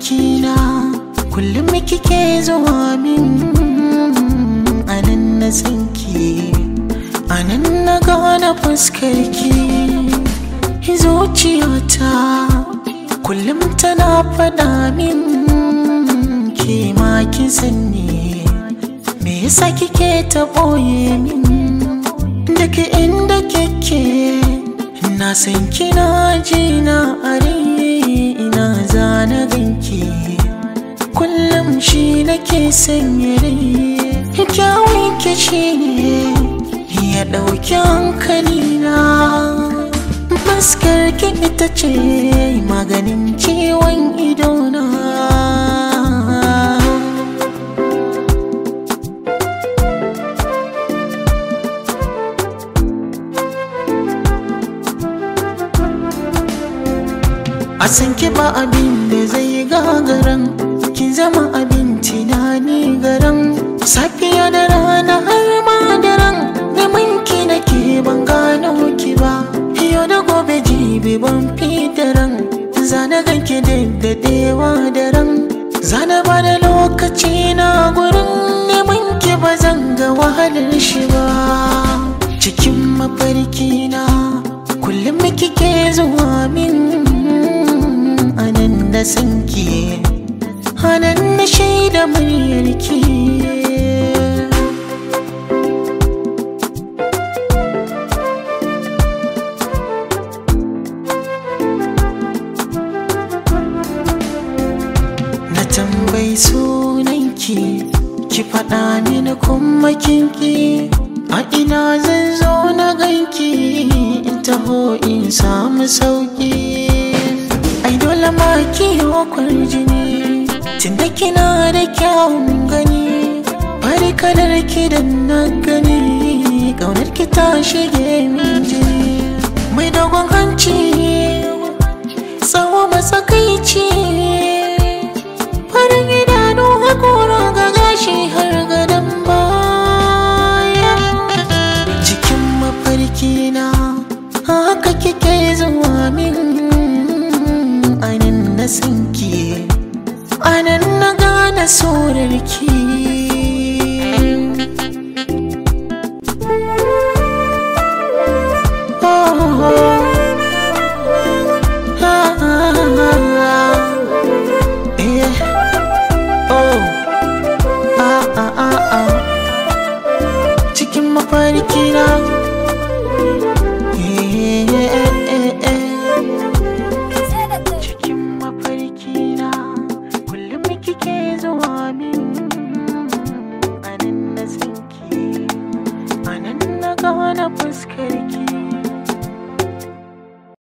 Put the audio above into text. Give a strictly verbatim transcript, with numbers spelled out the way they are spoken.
mafarkina kullum kike zuwa min, anan na sanki, anan na gane fuskarki. Zuciyata kullum tana faɗa min ke ma kin sanni, me yasa kike ta ɓoye min? Daga inda kike na san kina ji na are, ina zana ganki kullum shi nake sanye rai. Kyawun ki shi ne ya ɗauki hankalina, fuskar ki ita ce maganin ciwon idona. A san ki ba abin da zai gagaran, ki zama abin tunani garan, safiya da rana har ma daren, neman ki nake ban gano ki ba. Yau da gobe jibi ban fi daren, zana ganki daddadewa daren, zana ba da lokaci na gurin neman ki ba zan ga wahalar shi ba. Cikin mafarki na kullum kike zuwa min, anan da sanki, anan na shaida muryarki. Na tambayi sunanki, ki faɗa mini kuma kinki, a ina zan zo na ganki in taho in samu sauki. Ai dole ma kiyo kwarjini, tunda kina da kyawun gani, fari kalar ki da na gani, ƙaunar ki ta shige min jini. Mai dogon hanci, tsawo matsakaici, farin idanu haƙora ga gashi har gadon baya. Cikin mafarki na haka kike zuwa min, anan na sanki, anan na gane sorarki. Cikin mafarki na